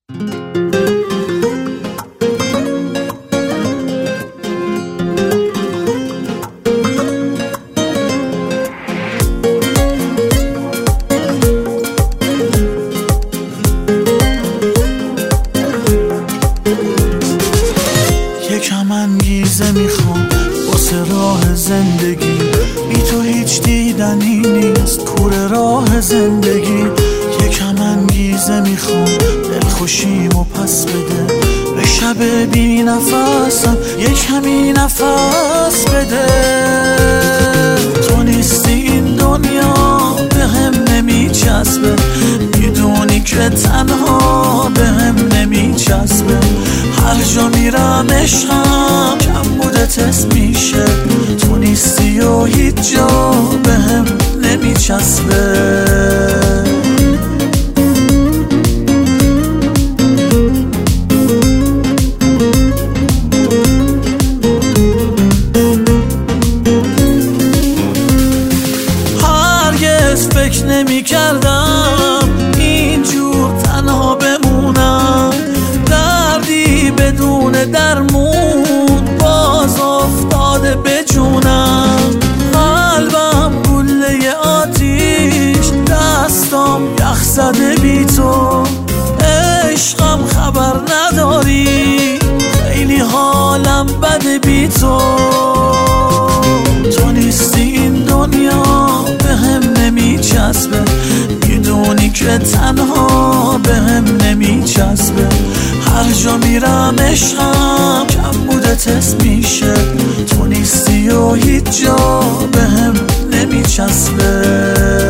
یکم انگیزه میخوام واسه راه زندگی، بی تو هیچ دیدنی نیست کوره راه زندگی. یکم انگیزه میخوام دلخوشیمو پس بده، به شب بی نفسم یه کمی نفس بده. تو نیستی این دنیا به هم نمیچسبه، میدونی که تنها به هم نمیچسبه. هر جا میرم عشقم کم بوده تست میشه، تو نیستی و هیچ جا به هم نمیچسبه. هرگز فکر نمی کردم اینجور تنها بمونم، دردی بدون درمون باز افتاده به جونم. قلبم گله آتیش، دستام یخ زده بی تو، عشقم خبر نداری خیلی حالم بده بی تو. تو نیستی این دنیا به هم نمیچسبه، میدونی که تنها به هم نمیچسبه. هر جا میرم عشقم کم بوده تست میشه، تو نیستی و هیچ جا به هم نمیچسبه.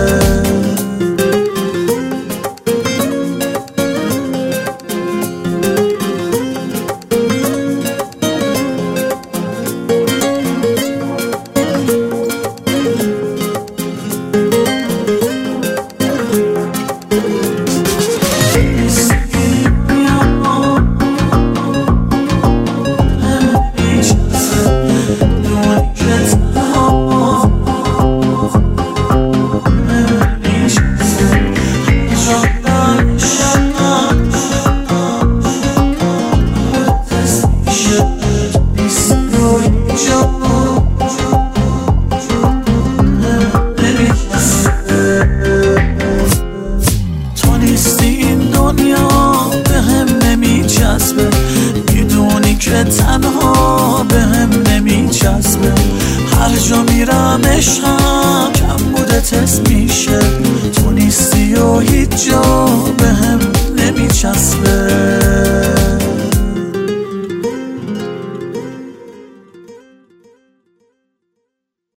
میدونی که تنها به هم نمیچسبه. هر جا میرم عشقم کم بوده تست میشه، تو نیستی و هیچ جا به هم نمیچسبه.